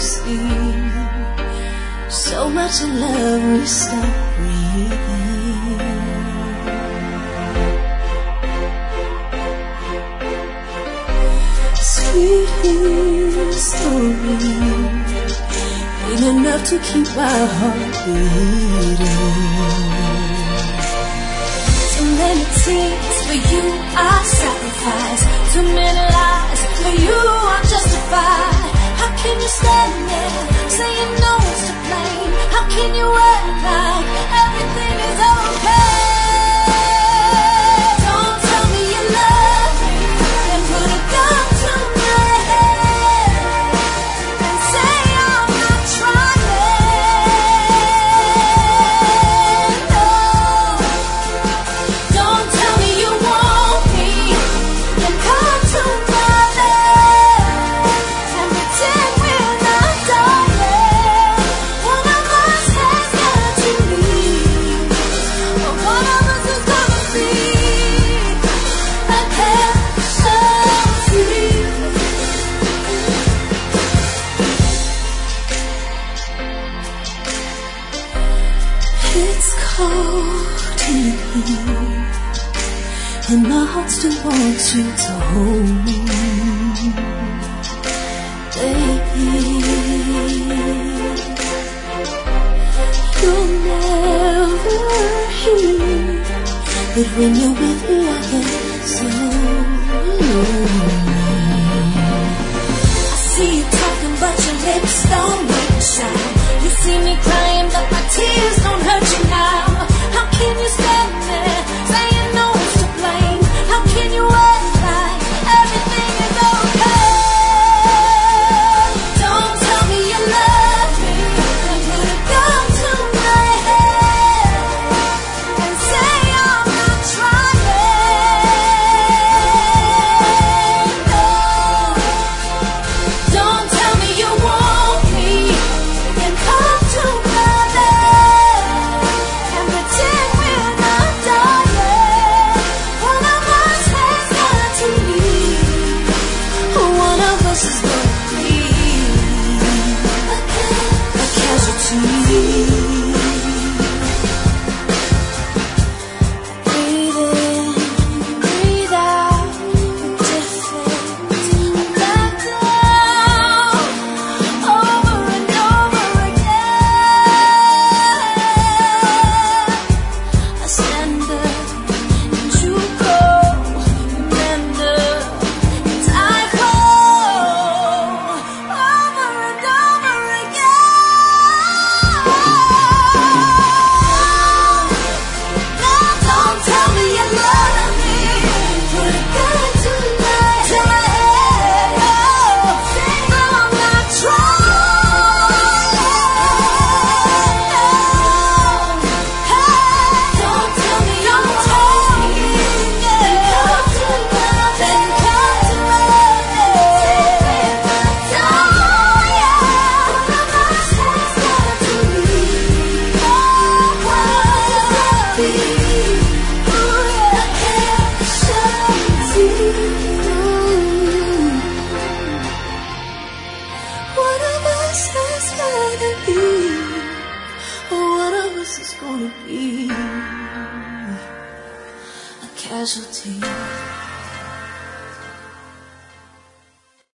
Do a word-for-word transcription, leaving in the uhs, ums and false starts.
see. So much in love we stop breathing. Sweet history ain't enough to keep my heart beating. Too many tears for you I sacrifice. Too many lies for you I'm justified. How can you stand there saying no one's to blame? How can you act like everything is okay? Don't tell me you love me and put a gun to my head and say I'm not trying. No, don't tell me you want me and come to my bed and pretend we're not dying. One of us has got to leave, or one of us is gonna be a casualty. It's cold in here, and my heart still wants you to hold me, baby. You're never here, but when you're with me I get so lonely. I see you talking but your lips don't make a sound. You see me crying but my tears don't hurt you now. How can you stand there saying no one's to blame? How can you act like everything is okay? Don't tell me you love me and put a gun to my head and say I'm not trying. No, don't tell me you want me and come to my bed and pretend we're not dying. One of us has got to leave. One of us is gonna be a casualty. Breathe in, breathe out, different, back down, over and over again. I stand up and you go, remember, and I go, over and over again. Now don't tell me you love me, put a gun to my head, oh, say I'm not trying. Don't tell me you want me, then come to my bed, come to my bed. Oh yeah, one of us has got to leave. Oh, one of us is gonna be a casualty. One of us has gotta be, one of us is gonna be a casualty.